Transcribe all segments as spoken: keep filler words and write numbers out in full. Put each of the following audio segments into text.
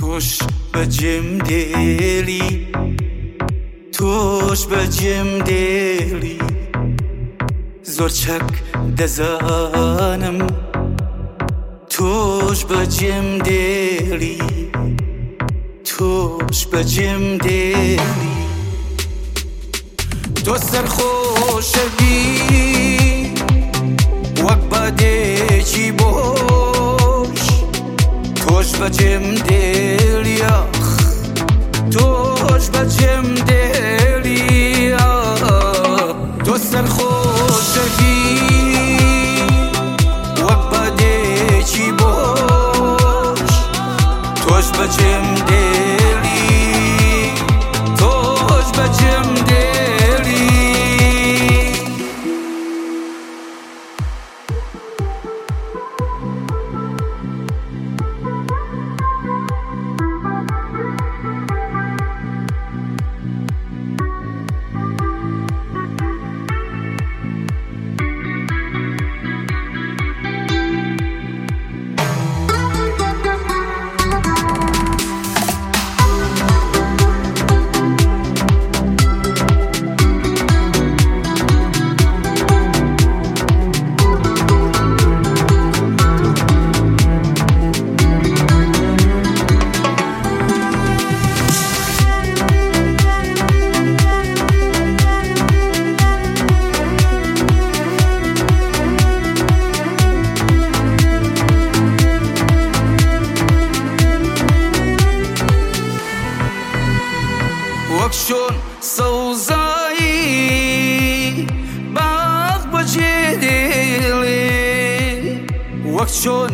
توش بەجێم دێلی توش بەجێم دێلی زۆر چەک دەزانم توش بەجێم دێلی توش بەجێم دێلی تۆ سەرخۆشەبی وەک بادێکی بۆش تۆش بەجێم دێلی ئاخ تۆش بەجێم دێلی تۆ سەرخۆشەبی وەک بادێکی بۆش تۆش بەجێم دێلی تۆش بەجێم دێلی وەک چۆن سەوزایی باغ بەجێ دێڵێ وەک چۆن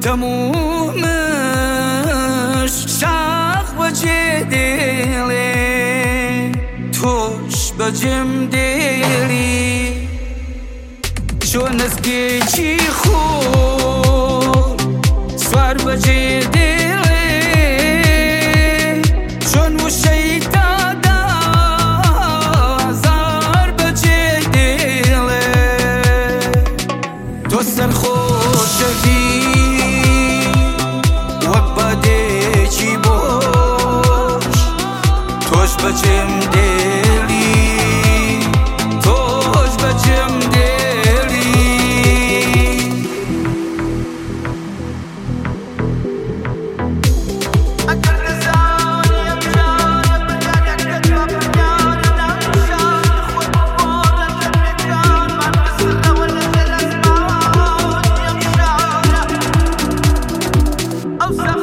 تەمومش شاخ بەجێ دێڵێ تۆش بەجێم دێلی چۆن نەزگێکی خۆر سوار بەجێ دێڵێ چۆن وشەی تۆ سەرخۆشەبی وەک بادێکی بۆش تۆش بەجێم دێلی تۆش بەجێم دێلی Oh,